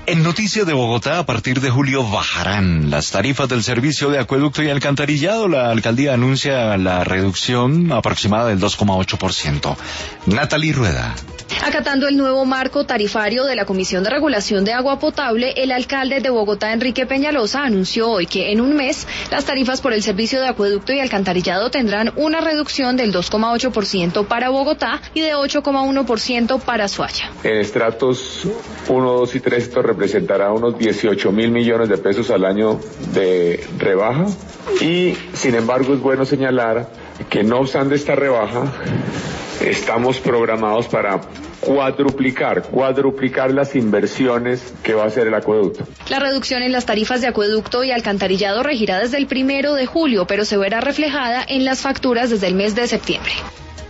En Noticias de Bogotá, a partir de julio bajarán las tarifas del servicio de acueducto y alcantarillado. La alcaldía anuncia la reducción aproximada del 2,8%. Natalie Rueda. Acatando el nuevo marco tarifario de la Comisión de Regulación de Agua Potable, el alcalde de Bogotá, Enrique Peñalosa, anunció hoy que en un mes las tarifas por el servicio de acueducto y alcantarillado tendrán una reducción del 2,8% para Bogotá y de 8,1% para Soacha. En estratos 1, 2 y 3 esto representará unos 18.000 millones de pesos al año de rebaja y sin embargo es bueno señalar que no obstante esta rebaja estamos programados para cuadruplicar las inversiones que va a hacer el acueducto. La reducción en las tarifas de acueducto y alcantarillado regirá desde el 1 de julio, pero se verá reflejada en las facturas desde el mes de septiembre.